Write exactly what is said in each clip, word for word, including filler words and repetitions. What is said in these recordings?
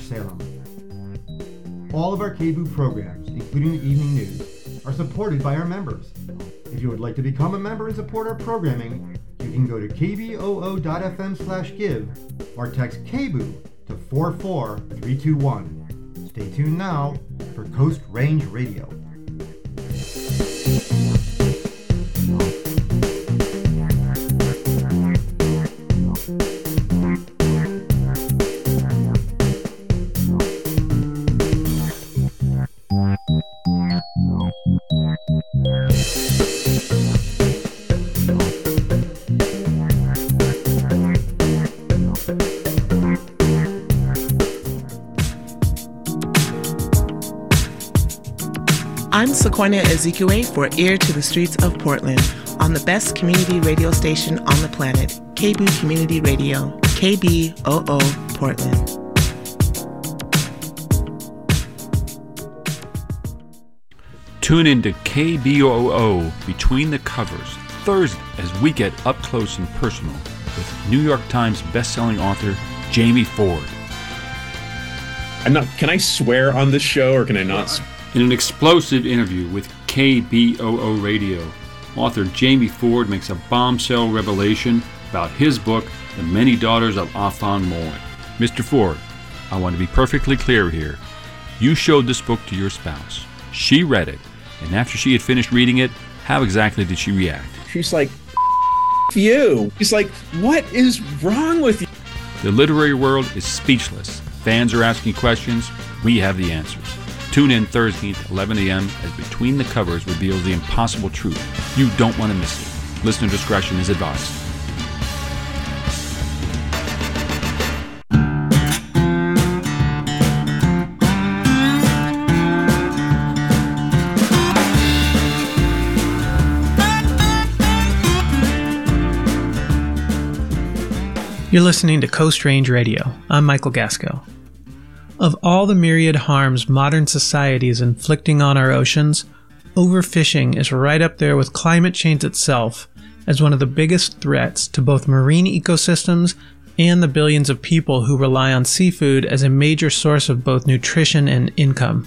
Salem. All of our K B O O programs, including the evening news, are supported by our members. If you would like to become a member and support our programming, you can go to k b o o dot f m slash give or text K B O O to four four three two one. Stay tuned now for Coast Range Radio. I'm Sequoia Ezekue for Ear to the Streets of Portland on the best community radio station on the planet, K B O O Community Radio, K B O O Portland. Tune in to K B O O Between the Covers Thursday as we get up close and personal with New York Times bestselling author Jamie Ford. I'm not. Can I swear on this show, or can I not? In an explosive interview with K B O O Radio, author Jamie Ford makes a bombshell revelation about his book, The Many Daughters of Afan Moy. Mister Ford, I want to be perfectly clear here. You showed this book to your spouse. She read it, and after she had finished reading it, how exactly did she react? She's like, F you. She's like, what is wrong with you? The literary world is speechless. Fans are asking questions. We have the answers. Tune in Thursday at eleven a.m. as Between the Covers reveals the impossible truth. You don't want to miss it. Listener discretion is advised. You're listening to Coast Range Radio. I'm Michael Gasco. Of all the myriad harms modern society is inflicting on our oceans, overfishing is right up there with climate change itself as one of the biggest threats to both marine ecosystems and the billions of people who rely on seafood as a major source of both nutrition and income.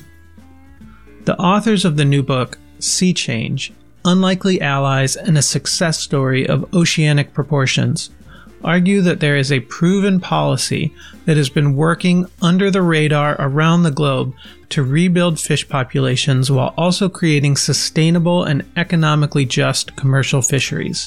The authors of the new book, Sea Change: Unlikely Allies and a Success Story of Oceanic Proportions, argue that there is a proven policy that has been working under the radar around the globe to rebuild fish populations while also creating sustainable and economically just commercial fisheries.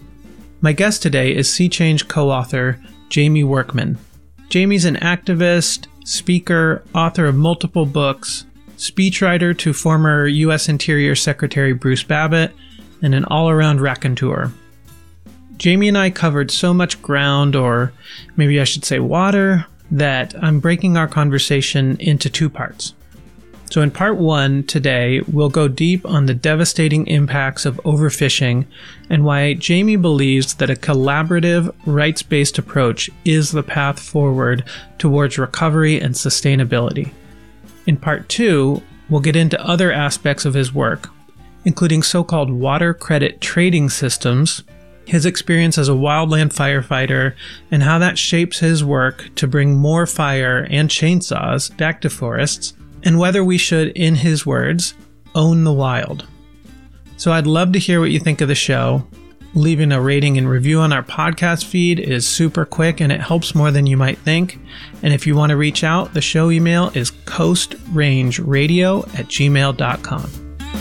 My guest today is Sea Change co-author Jamie Workman. Jamie's an activist, speaker, author of multiple books, speechwriter to former U S Interior Secretary Bruce Babbitt, and an all-around raconteur. Jamie and I covered so much ground, or maybe I should say water, that I'm breaking our conversation into two parts. So in part one today, we'll go deep on the devastating impacts of overfishing and why Jamie believes that a collaborative, rights-based approach is the path forward towards recovery and sustainability. In part two, we'll get into other aspects of his work, including so-called water credit trading systems, his experience as a wildland firefighter, and how that shapes his work to bring more fire and chainsaws back to forests, and whether we should, in his words, own the wild. So I'd love to hear what you think of the show. Leaving a rating and review on our podcast feed is super quick and it helps more than you might think. And if you want to reach out, the show email is coastrangeradio at gmail dot com.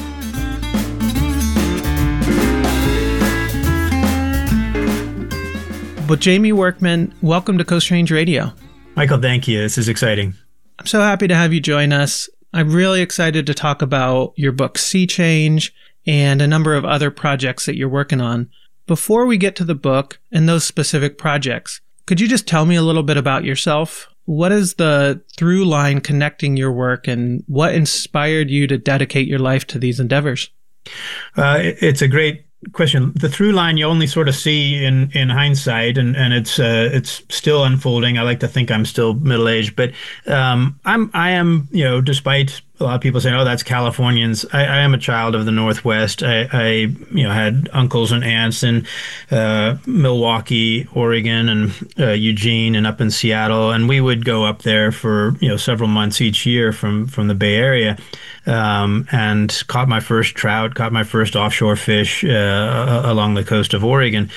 Well, Jamie Workman, welcome to Coast Range Radio. Michael, thank you. This is exciting. I'm so happy to have you join us. I'm really excited to talk about your book, Sea Change, and a number of other projects that you're working on. Before we get to the book and those specific projects, could you just tell me a little bit about yourself? What is the through line connecting your work, and what inspired you to dedicate your life to these endeavors? Uh, it's a great question. The through line you only sort of see in, in hindsight, and, and it's uh, it's still unfolding. I like to think I'm still middle aged, but um, I'm I am you know, despite a lot of people say, "Oh, that's Californians." I, I am a child of the Northwest. I, I, you know, had uncles and aunts in uh, Milwaukee, Oregon, and uh, Eugene, and up in Seattle, and we would go up there for you know several months each year from from the Bay Area, um, and caught my first trout, caught my first offshore fish uh, along the coast of Oregon.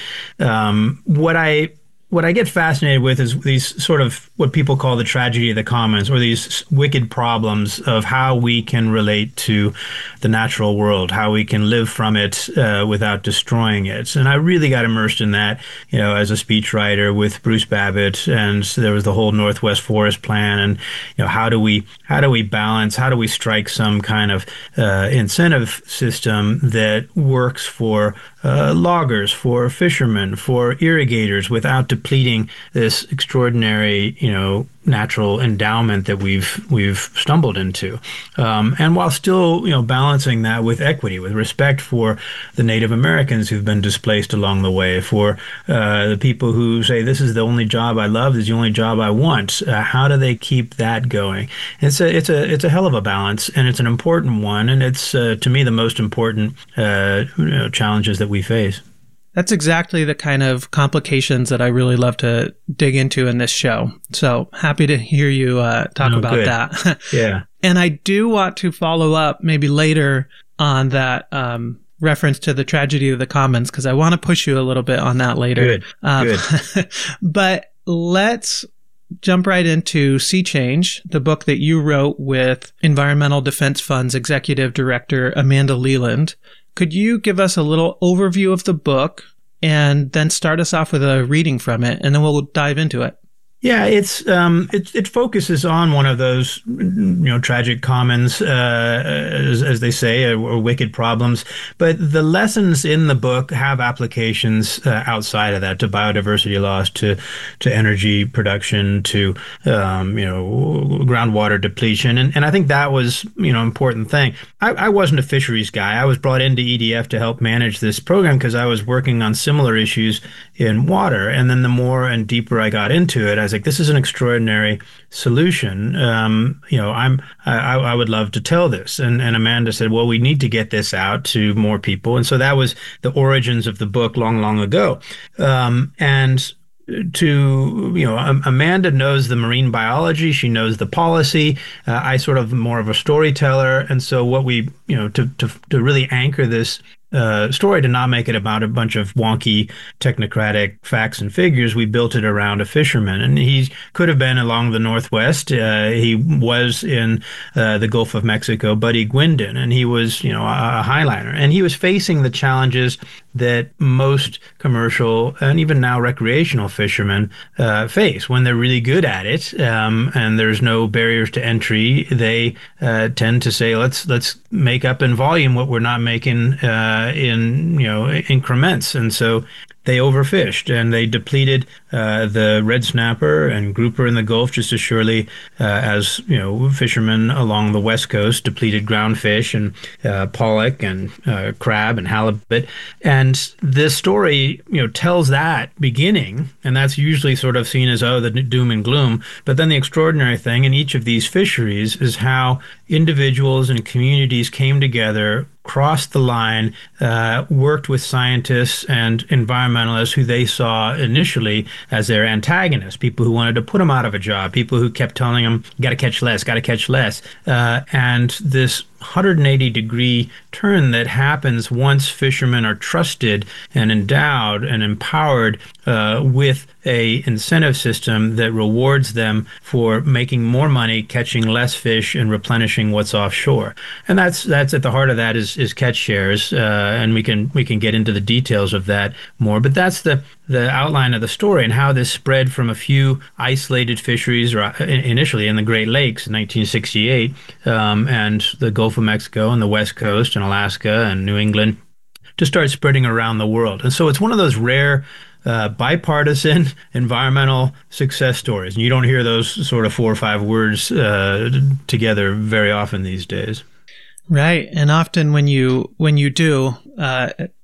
Um, what I What I get fascinated with is these sort of what people call the tragedy of the commons, or these wicked problems of how we can relate to the natural world, how we can live from it uh, without destroying it. And I really got immersed in that, you know, as a speechwriter with Bruce Babbitt, and there was the whole Northwest Forest Plan, and you know, how do we how do we balance, how do we strike some kind of uh, incentive system that works for uh, loggers, for fishermen, for irrigators, without depleting this extraordinary, you know, natural endowment that we've we've stumbled into, um, and while still, you know, balancing that with equity, with respect for the Native Americans who've been displaced along the way, for uh, the people who say this is the only job I love, this is the only job I want. Uh, how do they keep that going? It's a it's a it's a hell of a balance, and it's an important one, and it's uh, to me the most important uh, you know, challenges that we face. That's exactly the kind of complications that I really love to dig into in this show. So happy to hear you uh, talk oh, about good. that. Yeah. And I do want to follow up maybe later on that um, reference to the tragedy of the commons, because I want to push you a little bit on that later. Good. Um, Good. But let's jump right into Sea Change, the book that you wrote with Environmental Defense Fund's Executive Director, Amanda Leland. Could you give us a little overview of the book and then start us off with a reading from it, and then we'll dive into it? Yeah, it's um, it it focuses on one of those, you know, tragic commons, uh, as, as they say, or, or wicked problems. But the lessons in the book have applications uh, outside of that, to biodiversity loss, to to energy production, to um, you know, groundwater depletion, and and I think that was, you know, important thing. I, I wasn't a fisheries guy. I was brought into E D F to help manage this program because I was working on similar issues in water, and then the more and deeper I got into it, I was like, this is an extraordinary solution. Um, you know, I'm, I, I would love to tell this. And, and Amanda said, well, we need to get this out to more people. And so that was the origins of the book long, long ago. Um, and to, you know, Amanda knows the marine biology. She knows the policy. Uh, I sort of more of a storyteller. And so what we, you know, to, to, to really anchor this Uh, story, to not make it about a bunch of wonky technocratic facts and figures, we built it around a fisherman. And he could have been along the Northwest. Uh, he was in uh, the Gulf of Mexico, Buddy Gwendon, and he was, you know, a, a highliner. And he was facing the challenges that most commercial and even now recreational fishermen uh, face when they're really good at it, um, and there's no barriers to entry. They uh, tend to say, let's let's make up in volume what we're not making uh, in, you know, increments. And so they overfished, and they depleted uh, the red snapper and grouper in the Gulf just as surely uh, as, you know, fishermen along the West Coast depleted ground fish and uh, pollock and uh, crab and halibut. And this story, you know, tells that beginning, and that's usually sort of seen as, oh, the doom and gloom. But then the extraordinary thing in each of these fisheries is how individuals and communities came together, crossed the line, uh, worked with scientists and environmentalists who they saw initially as their antagonists, people who wanted to put them out of a job, people who kept telling them, got to catch less, got to catch less. Uh, and this one hundred eighty degree turn that happens once fishermen are trusted and endowed and empowered uh, with a incentive system that rewards them for making more money, catching less fish, and replenishing what's offshore. And that's that's at the heart of that is is catch shares, uh, and we can we can get into the details of that more. But that's the the outline of the story, and how this spread from a few isolated fisheries, or initially in the Great Lakes in nineteen sixty-eight, um, and the Gulf of Mexico and the West Coast and Alaska and New England, to start spreading around the world. And so it's one of those rare uh, bipartisan environmental success stories. And you don't hear those sort of four or five words uh, together very often these days. Right. And often when you when you do, uh,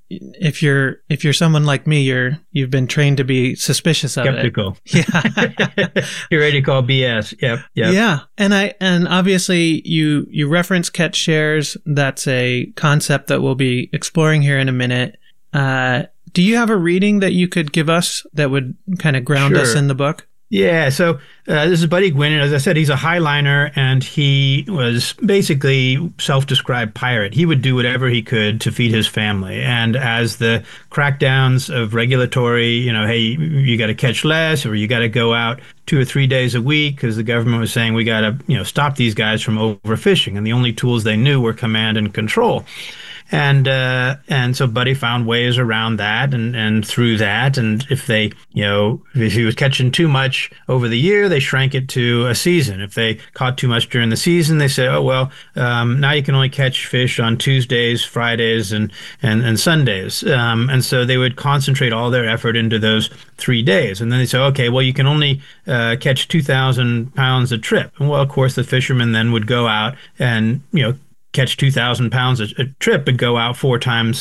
if you're if you're someone like me, you're you've been trained to be suspicious of Skeptical. it. Yeah. You're ready to call B S. Yep. Yep. Yeah. And I and obviously you you reference catch shares. That's a concept that we'll be exploring here in a minute. Uh, do you have a reading that you could give us that would kind of ground Sure. us in the book? Yeah, so uh, this is Buddy Gwynn, and as I said, he's a highliner, and he was basically self-described pirate. He would do whatever he could to feed his family, and as the crackdowns of regulatory, you know, hey, you got to catch less, or you got to go out two or three days a week, because the government was saying we got to, you know, stop these guys from overfishing, and the only tools they knew were command and control. And uh, and so Buddy found ways around that and, and through that. And if they, you know, if he was catching too much over the year, they shrank it to a season. If they caught too much during the season, they say, oh, well, um, now you can only catch fish on Tuesdays, Fridays, and, and, and Sundays. Um, and so they would concentrate all their effort into those three days. And then they say, okay, well, you can only uh, catch two thousand pounds a trip. And well, of course, the fishermen then would go out and, you know, catch two thousand pounds a, a trip and go out four times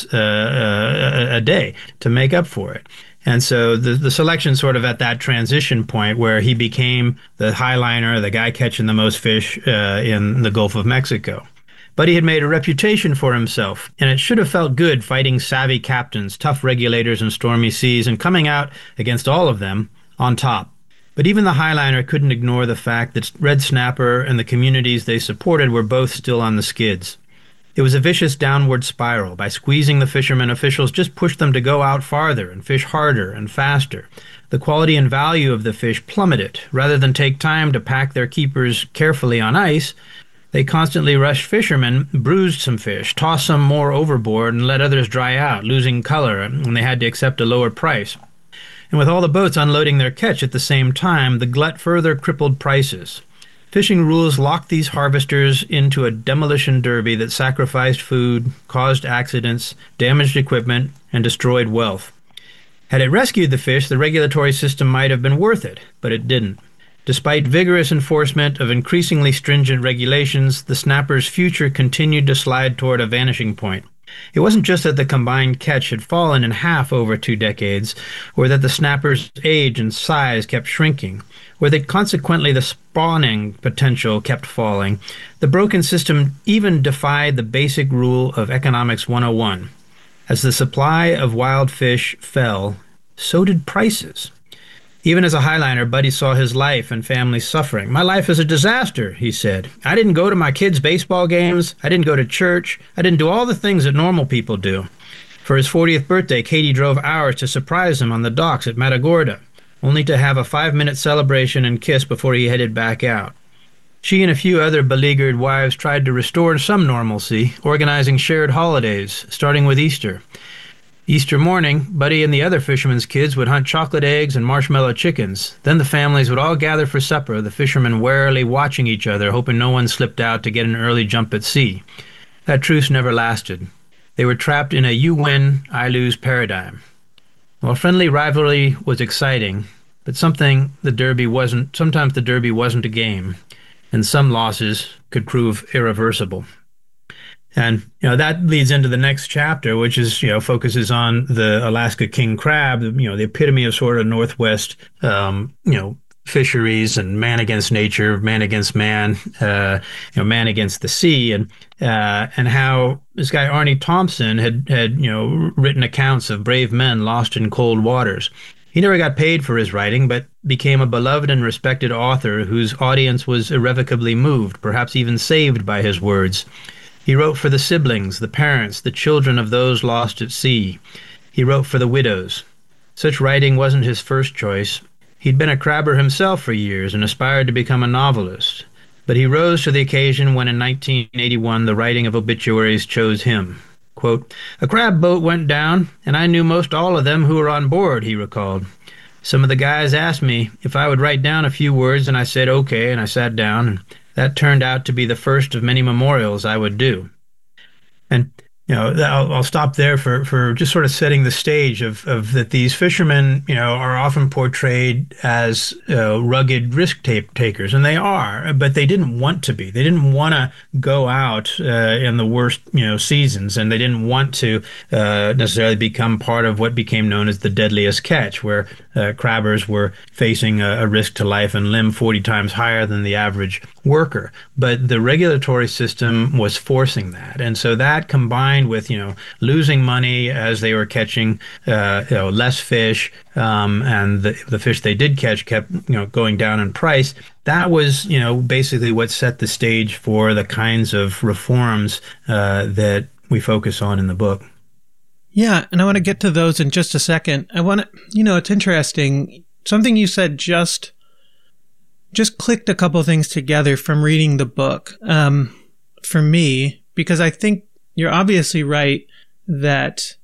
uh, a, a day to make up for it. And so the, the selection sort of at that transition point where he became the highliner, the guy catching the most fish uh, in the Gulf of Mexico. But he had made a reputation for himself, and it should have felt good fighting savvy captains, tough regulators in stormy seas, and coming out against all of them on top. But even the highliner couldn't ignore the fact that Red Snapper and the communities they supported were both still on the skids. It was a vicious downward spiral. By squeezing the fishermen, officials just pushed them to go out farther and fish harder and faster. The quality and value of the fish plummeted. Rather than take time to pack their keepers carefully on ice, they constantly rushed fishermen, bruised some fish, tossed some more overboard, and let others dry out, losing color, and they had to accept a lower price. And with all the boats unloading their catch at the same time, the glut further crippled prices. Fishing rules locked these harvesters into a demolition derby that sacrificed food, caused accidents, damaged equipment, and destroyed wealth. Had it rescued the fish, the regulatory system might have been worth it, but it didn't. Despite vigorous enforcement of increasingly stringent regulations, the snapper's future continued to slide toward a vanishing point. It wasn't just that the combined catch had fallen in half over two decades, or that the snapper's age and size kept shrinking, or that consequently the spawning potential kept falling. The broken system even defied the basic rule of Economics one oh one. As the supply of wild fish fell, so did prices. Even as a highliner, Buddy saw his life and family suffering. My life is a disaster, he said. I didn't go to my kids' baseball games. I didn't go to church. I didn't do all the things that normal people do. For his fortieth birthday, Katie drove hours to surprise him on the docks at Matagorda, only to have a five-minute celebration and kiss before he headed back out. She and a few other beleaguered wives tried to restore some normalcy, organizing shared holidays, starting with Easter. Easter morning, Buddy and the other fishermen's kids would hunt chocolate eggs and marshmallow chickens. Then the families would all gather for supper, the fishermen warily watching each other, hoping no one slipped out to get an early jump at sea. That truce never lasted. They were trapped in a you-win, I-lose paradigm. While friendly rivalry was exciting, but something the Derby wasn't, sometimes the Derby wasn't a game, and some losses could prove irreversible. And, you know, that leads into the next chapter, which is, you know, focuses on the Alaska king crab, you know, the epitome of sort of Northwest, um, you know, fisheries and man against nature, man against man, uh, you know, man against the sea, and uh, and how this guy Arnie Thompson had, had, you know, written accounts of brave men lost in cold waters. He never got paid for his writing, but became a beloved and respected author whose audience was irrevocably moved, perhaps even saved by his words. He wrote for the siblings, the parents, the children of those lost at sea. He wrote for the widows. Such writing wasn't his first choice. He'd been a crabber himself for years and aspired to become a novelist. But he rose to the occasion when in nineteen eighty-one the writing of obituaries chose him. Quote, "A crab boat went down, and I knew most all of them who were on board," he recalled. "Some of the guys asked me if I would write down a few words, and I said okay, and I sat down, and that turned out to be the first of many memorials I would do." And you know, I'll, I'll stop there for, for just sort of setting the stage of, of that these fishermen, you know, are often portrayed as uh, rugged risk tape takers, and they are, but they didn't want to be. They didn't want to go out uh, in the worst, you know, seasons, and they didn't want to uh, necessarily become part of what became known as the deadliest catch, where uh, crabbers were facing a, a risk to life and limb forty times higher than the average worker. But the regulatory system was forcing that, and so that combined with, you know, losing money as they were catching, uh, you know, less fish, um, and the, the fish they did catch kept, you know, going down in price. That was, you know, basically what set the stage for the kinds of reforms uh, that we focus on in the book. Yeah, and I want to get to those in just a second. I want to, you know, it's interesting. Something you said just just clicked a couple of things together from reading the book um, for me, because I think you're obviously right that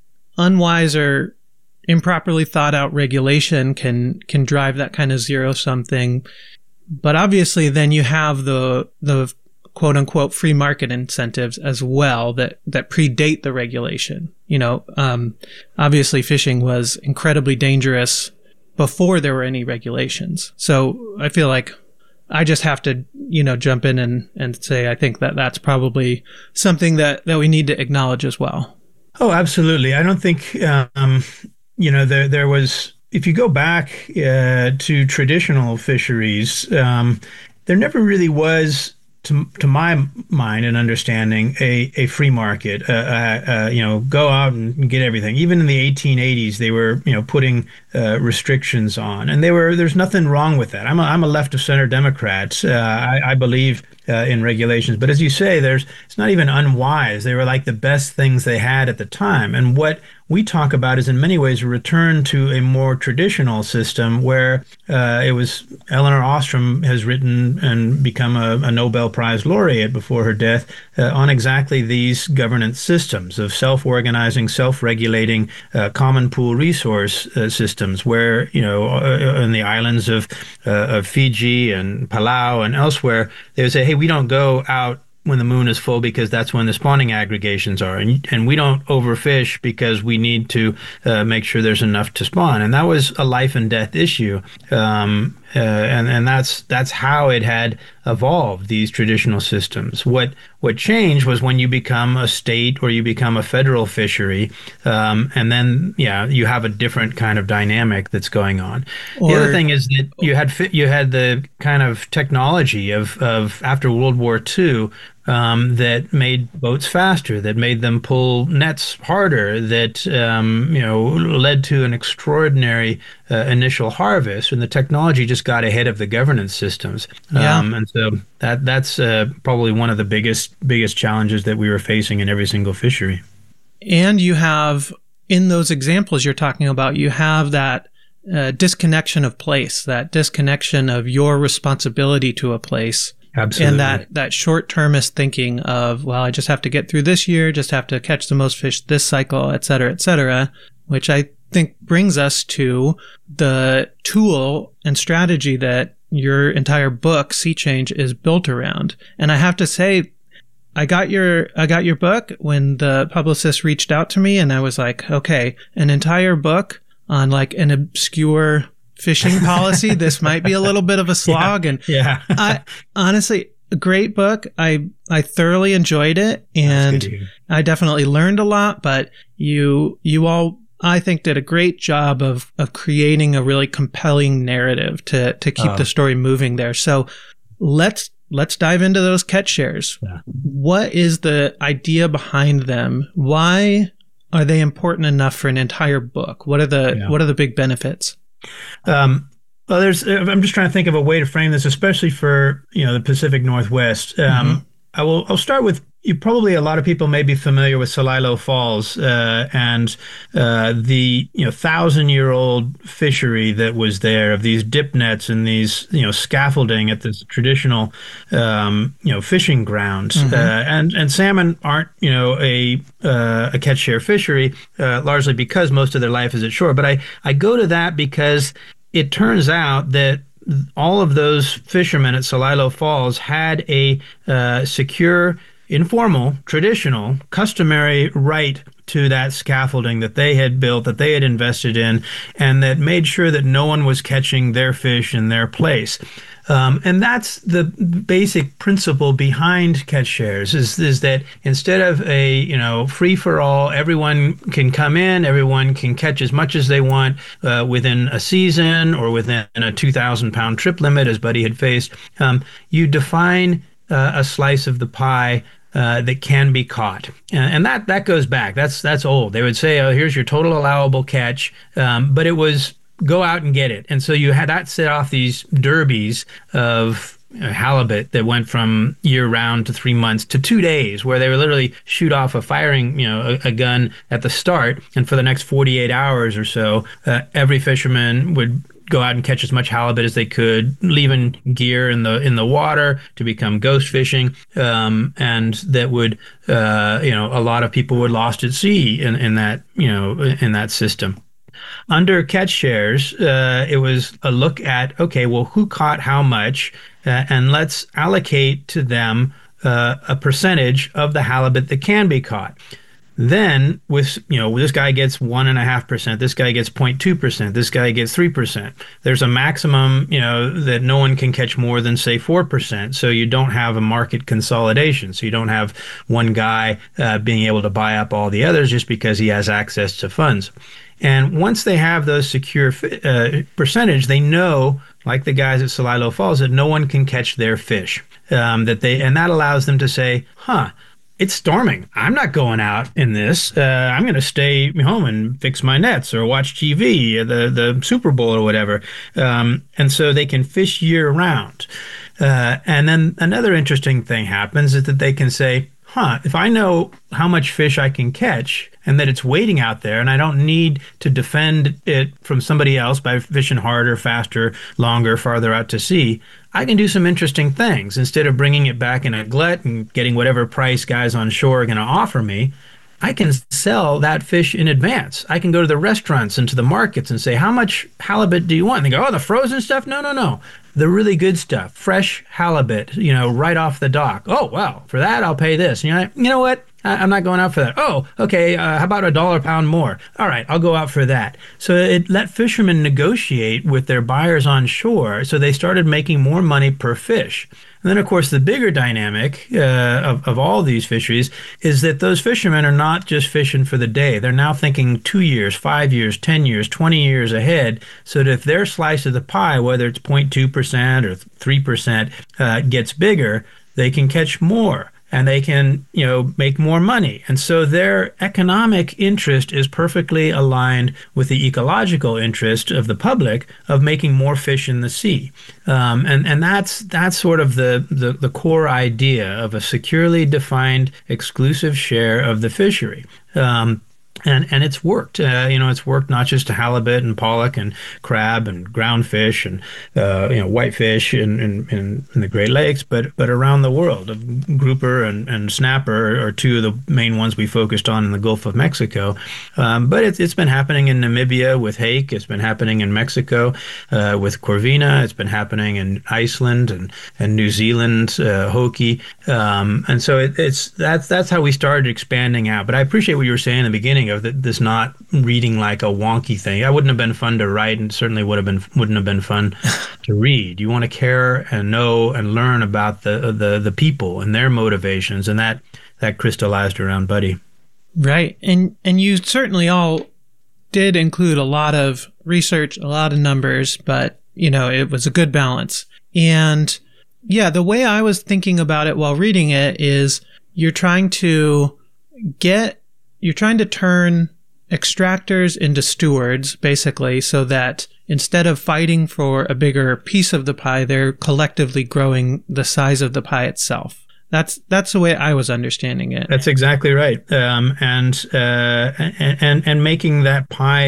unwise or improperly thought out regulation can can drive that kind of zero sum thing. But obviously then you have the the quote unquote free market incentives as well that that predate the regulation. You know, um, obviously fishing was incredibly dangerous before there were any regulations. So I feel like I just have to, you know, jump in and, and say I think that that's probably something that, that we need to acknowledge as well. Oh, absolutely. I don't think, um, you know, there there was, if you go back uh, to traditional fisheries, um, there never really was, to to my mind and understanding, a, a free market. Uh, uh, uh, you know, go out and get everything. Even in the eighteen eighties, they were, you know, putting uh, restrictions on, and they were. There's nothing wrong with that. I'm a I'm a left of center Democrat. Uh, I, I believe uh, in regulations, but as you say, there's it's not even unwise. They were like the best things they had at the time, and what we talk about is in many ways a return to a more traditional system where uh, it was Elinor Ostrom has written and become a, a Nobel Prize laureate before her death uh, on exactly these governance systems of self-organizing, self-regulating, uh, common pool resource uh, systems where, you know, uh, in the islands of, uh, of Fiji and Palau and elsewhere, they would say, hey, we don't go out when the moon is full because that's when the spawning aggregations are, and and we don't overfish because we need to uh, make sure there's enough to spawn, and that was a life and death issue, um, uh, and and that's that's how it had evolved, these traditional systems. What what changed was when you become a state or you become a federal fishery, um, and then yeah, you have a different kind of dynamic that's going on. Or, the other thing is that you had you had the kind of technology of of after World War Two. Um, that made boats faster, that made them pull nets harder, that um, you know led to an extraordinary uh, initial harvest, and the technology just got ahead of the governance systems. Yeah. Um, and so that that's uh, probably one of the biggest biggest challenges that we were facing in every single fishery. And you have, in those examples you're talking about, you have that uh, disconnection of place, that disconnection of your responsibility to a place. Absolutely. And that, that short-termist thinking of, well, I just have to get through this year, just have to catch the most fish this cycle, et cetera, et cetera, which I think brings us to the tool and strategy that your entire book, Sea Change, is built around. And I have to say, I got your, I got your book when the publicist reached out to me, and I was like, okay, an entire book on like an obscure fishing policy. This might be a little bit of a slog. Yeah, and yeah. I honestly, a great book. I, I thoroughly enjoyed it, and I definitely learned a lot, but you, you all, I think, did a great job of, of creating a really compelling narrative to, to keep um, the story moving there. So let's, let's dive into those catch shares. Yeah. What is the idea behind them? Why are they important enough for an entire book? What are the, yeah. what are the big benefits? Um, well, there's. I'm just trying to think of a way to frame this, especially for you know the Pacific Northwest. Um, mm-hmm. I will. I'll start with. You probably a lot of people may be familiar with Celilo Falls uh, and uh, the you know thousand year old fishery that was there of these dip nets and these you know scaffolding at this traditional um, you know fishing grounds. Mm-hmm. Uh, and and salmon aren't you know a uh, a catch share fishery uh, largely because most of their life is at shore. But I I go to that because it turns out that all of those fishermen at Celilo Falls had a uh, secure informal, traditional, customary right to that scaffolding that they had built, that they had invested in, and that made sure that no one was catching their fish in their place. Um, and that's the basic principle behind catch shares, is, is that instead of a, you know, free for all, everyone can come in, everyone can catch as much as they want uh, within a season or within a two thousand pound trip limit, as Buddy had faced. Um, you define uh, a slice of the pie Uh, that can be caught, and, and that that goes back. That's that's old. They would say, "Oh, here's your total allowable catch," um, but it was go out and get it. And so you had that set off these derbies of uh, halibut that went from year round to three months to two days, where they would literally shoot off a firing, you know, a, a gun at the start, and for the next forty-eight hours or so, uh, every fisherman would go out and catch as much halibut as they could, leaving gear in the in the water to become ghost fishing, um, and that would, uh, you know, a lot of people were lost at sea in, in that, you know, in that system. Under catch shares, uh, it was a look at, okay, well, who caught how much, uh, and let's allocate to them uh, a percentage of the halibut that can be caught. Then, with, you know, this guy gets one and a half percent, this guy gets zero point two percent, this guy gets three percent. There's a maximum, you know, that no one can catch more than, say, four percent. So you don't have a market consolidation. So you don't have one guy uh, being able to buy up all the others just because he has access to funds. And once they have those secure uh, percentage, they know, like the guys at Celilo Falls, that no one can catch their fish. Um, that they and that allows them to say, huh, it's storming. I'm not going out in this. Uh, I'm going to stay home and fix my nets or watch T V, the the Super Bowl or whatever. Um, and so they can fish year round. Uh, and then another interesting thing happens is that they can say, huh, if I know how much fish I can catch and that it's waiting out there and I don't need to defend it from somebody else by fishing harder, faster, longer, farther out to sea, I can do some interesting things. Instead of bringing it back in a glut and getting whatever price guys on shore are going to offer me, I can sell that fish in advance. I can go to the restaurants and to the markets and say, how much halibut do you want? And they go, oh, the frozen stuff? No, no, no. The really good stuff, fresh halibut, you know, right off the dock. Oh, wow, for that, I'll pay this. And you're like, you know what? I'm not going out for that. Oh, okay, uh, how about a dollar pound more? All right, I'll go out for that. So it let fishermen negotiate with their buyers on shore, so they started making more money per fish. And then, of course, the bigger dynamic uh, of, of all these fisheries is that those fishermen are not just fishing for the day. They're now thinking two years, five years, ten years, twenty years ahead, so that if their slice of the pie, whether it's zero point two percent or three percent, uh, gets bigger, they can catch more. And they can, you know, make more money. And so their economic interest is perfectly aligned with the ecological interest of the public of making more fish in the sea. Um, and, and that's that's sort of the, the, the core idea of a securely defined exclusive share of the fishery. Um, And and it's worked. Uh, you know, it's worked not just to halibut and pollock and crab and ground fish and uh, you know, whitefish in, in, in, in the Great Lakes, but but around the world. Grouper and, and snapper are two of the main ones we focused on in the Gulf of Mexico. Um, but it's it's been happening in Namibia with hake. It's been happening in Mexico uh, with corvina. It's been happening in Iceland and, and New Zealand, uh, hoki. Um, and so it, it's that's that's how we started expanding out. But I appreciate what you were saying in the beginning of this not reading like a wonky thing. That wouldn't have been fun to write, and certainly would have been wouldn't have been fun to read. You want to care and know and learn about the the the people and their motivations, and that that crystallized around Buddy. Right, and and you certainly all did include a lot of research, a lot of numbers, but you know, it was a good balance. And yeah, the way I was thinking about it while reading it is you're trying to get You're trying to turn extractors into stewards, basically, so that instead of fighting for a bigger piece of the pie, they're collectively growing the size of the pie itself. That's that's the way I was understanding it. That's exactly right. Um, and, uh, and and and making that pie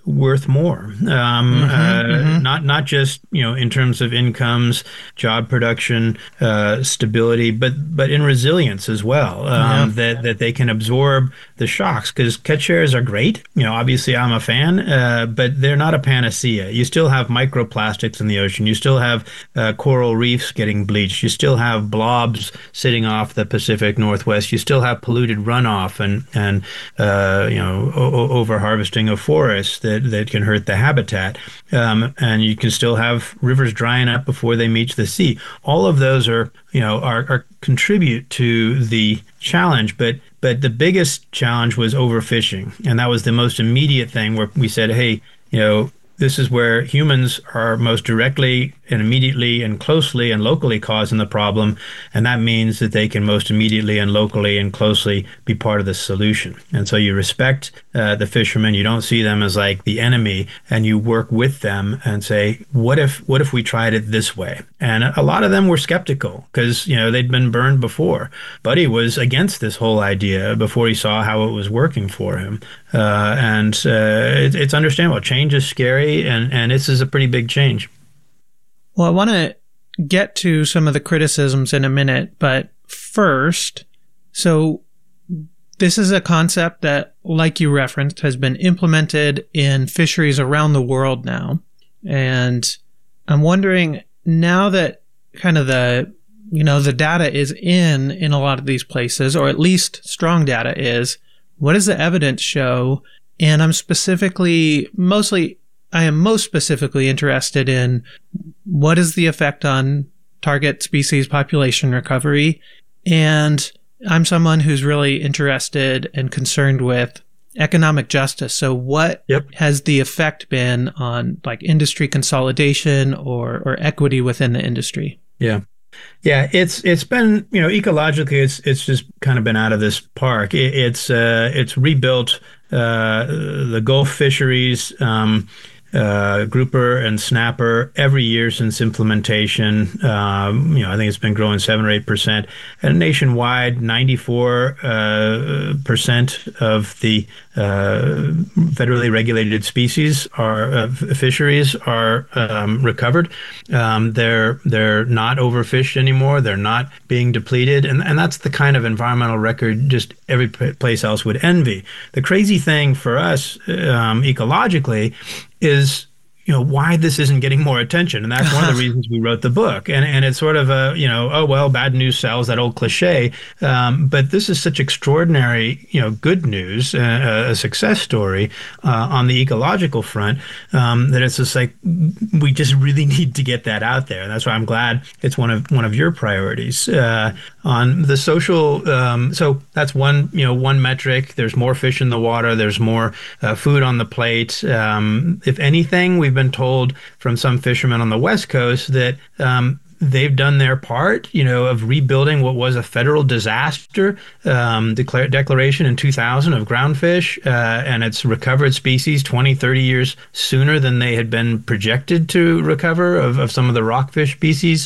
worth more. Um, mm-hmm, uh, mm-hmm. Not not just you know in terms of incomes, job production, uh, stability, but but in resilience as well. Um, yeah. That that they can absorb the shocks, because catch shares are great. You know, obviously I'm a fan, uh, but they're not a panacea. You still have microplastics in the ocean. You still have uh, coral reefs getting bleached. You still have blobs sitting off the Pacific Northwest. You still have polluted runoff and and uh, you know o- over harvesting of forests that, that can hurt the habitat. Um, and you can still have rivers drying up before they meet the sea. All of those are you know are, are contribute to the challenge, but but the biggest challenge was overfishing, and that was the most immediate thing where we said, hey, you know, this is where humans are most directly and immediately and closely and locally causing the problem, and that means that they can most immediately and locally and closely be part of the solution. And so you respect uh, the fishermen, you don't see them as like the enemy, and you work with them and say, what if what if we tried it this way? And a lot of them were skeptical because you know they'd been burned before. Buddy was against this whole idea before he saw how it was working for him. Uh, and uh, it, it's understandable. Change is scary, and, and this is a pretty big change. Well, I want to get to some of the criticisms in a minute, but first, so this is a concept that, like you referenced, has been implemented in fisheries around the world now. And I'm wondering, now that kind of the, you know, the data is in, in a lot of these places, or at least strong data is, what does the evidence show? And I'm specifically, mostly, I am most specifically interested in what is the effect on target species population recovery. And I'm someone who's really interested and concerned with economic justice. So what yep. has the effect been on like industry consolidation or, or equity within the industry? Yeah. Yeah, it's it's been, you know, ecologically, it's it's just kind of been out of this park. It, it's uh, it's rebuilt uh, the Gulf fisheries, um, uh, grouper and snapper every year since implementation. Um, you know, I think it's been growing seven or eight percent, and nationwide, ninety-four uh, percent of the uh, federally regulated species are uh, fisheries are um, recovered. Um, they're they're not overfished anymore. They're not being depleted, and and that's the kind of environmental record just every place else would envy. The crazy thing for us um, ecologically is, you know, why this isn't getting more attention. And that's one of the reasons we wrote the book. And and it's sort of a, you know, oh, well, bad news sells, that old cliche. Um, but this is such extraordinary, you know, good news, uh, a success story uh, on the ecological front, um, that it's just like, we just really need to get that out there. And that's why I'm glad it's one of one of your priorities. Uh, on the social, um, so that's one, you know, one metric. There's more fish in the water. There's more uh, food on the plate. Um, if anything, we've been told from some fishermen on the West Coast that um, they've done their part, you know, of rebuilding what was a federal disaster um, declare, declaration in two thousand of groundfish, uh, and it's recovered species twenty, thirty years sooner than they had been projected to recover of, of some of the rockfish species.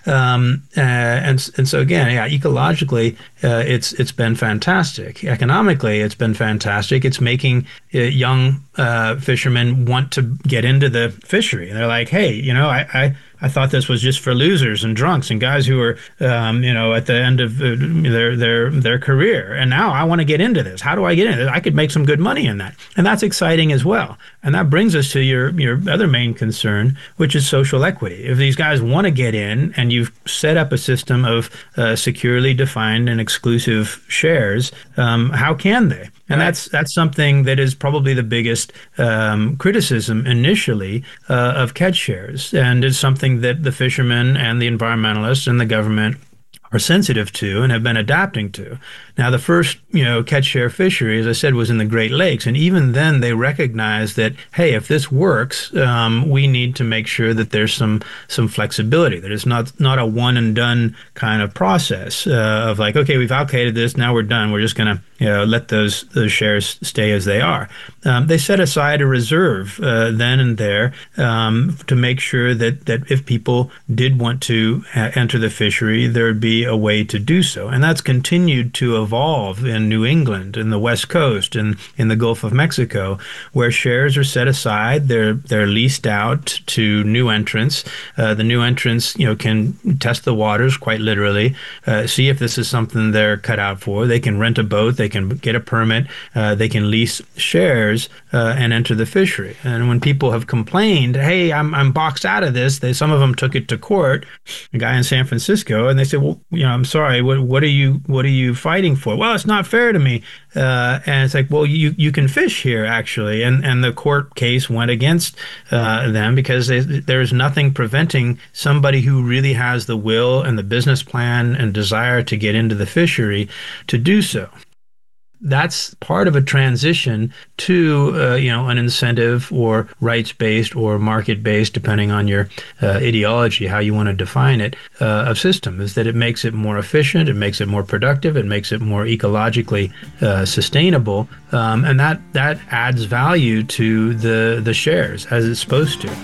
Um, uh, and, and so again, yeah, ecologically, uh, it's it's been fantastic. Economically, it's been fantastic. It's making uh, young uh, fishermen want to get into the fishery. They're like, hey, you know, I, I I thought this was just for losers and drunks and guys who are, um, you know, at the end of uh, their their their career. And now I want to get into this. How do I get into this? I could make some good money in that. And that's exciting as well. And that brings us to your, your other main concern, which is social equity. If these guys want to get in and you've set up a system of uh, securely defined and exclusive shares, um, how can they? And that's that's something that is probably the biggest um, criticism initially uh, of catch shares, and is something that the fishermen and the environmentalists and the government are sensitive to and have been adapting to. Now, the first, you know, catch share fishery, as I said, was in the Great Lakes, and even then they recognized that, hey, if this works, um, we need to make sure that there's some some flexibility, that it's not not a one and done kind of process uh, of like, okay, we've allocated this, now we're done, we're just going to, you know, let those those shares stay as they are. Um, they set aside a reserve uh, then and there um, to make sure that that if people did want to uh, enter the fishery, there would be be a way to do so. And that's continued to evolve in New England, in the West Coast, and in the Gulf of Mexico, where shares are set aside. They're they're leased out to new entrants. Uh, the new entrants, you know, can test the waters quite literally, uh, see if this is something they're cut out for. They can rent a boat, they can get a permit, uh, they can lease shares uh, and enter the fishery. And when people have complained, hey, I'm I'm boxed out of this, they, some of them took it to court, a guy in San Francisco, and they said, well, you know, I'm sorry, what what are you what are you fighting for? Well, it's not fair to me. Uh, and it's like, well, you, you can fish here, actually. And and the court case went against uh, them because they, there's nothing preventing somebody who really has the will and the business plan and desire to get into the fishery to do so. That's part of a transition to, uh, you know, an incentive or rights-based or market-based, depending on your uh, ideology, how you want to define it, uh, of system, is that it makes it more efficient, it makes it more productive, it makes it more ecologically uh, sustainable, um, and that, that adds value to the, the shares, as it's supposed to.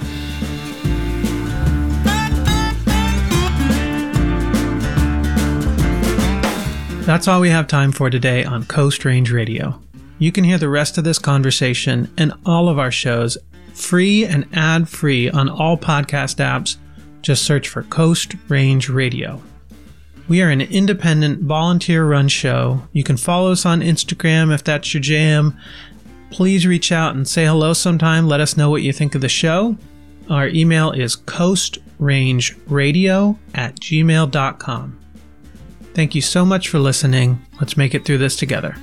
That's all we have time for today on Coast Range Radio. You can hear the rest of this conversation and all of our shows free and ad-free on all podcast apps. Just search for Coast Range Radio. We are an independent, volunteer-run show. You can follow us on Instagram if that's your jam. Please reach out and say hello sometime. Let us know what you think of the show. Our email is coastrangeradio at gmail dot com. Thank you so much for listening. Let's make it through this together.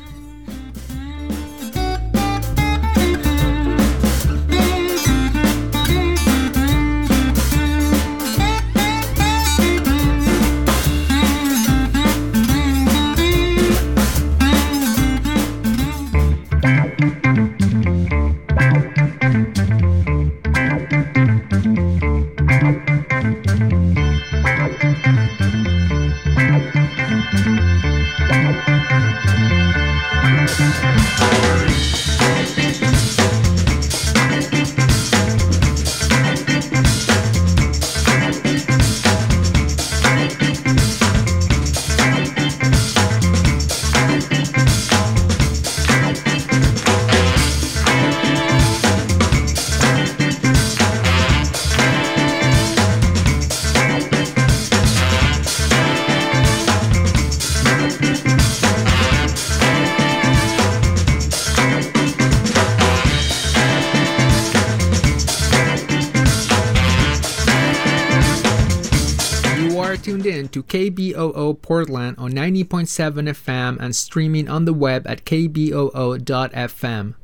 Tuned in to K B O O Portland on ninety point seven F M and streaming on the web at k b o o dot f m.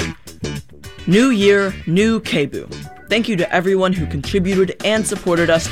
New year, new K B O O. Thank you to everyone who contributed and supported us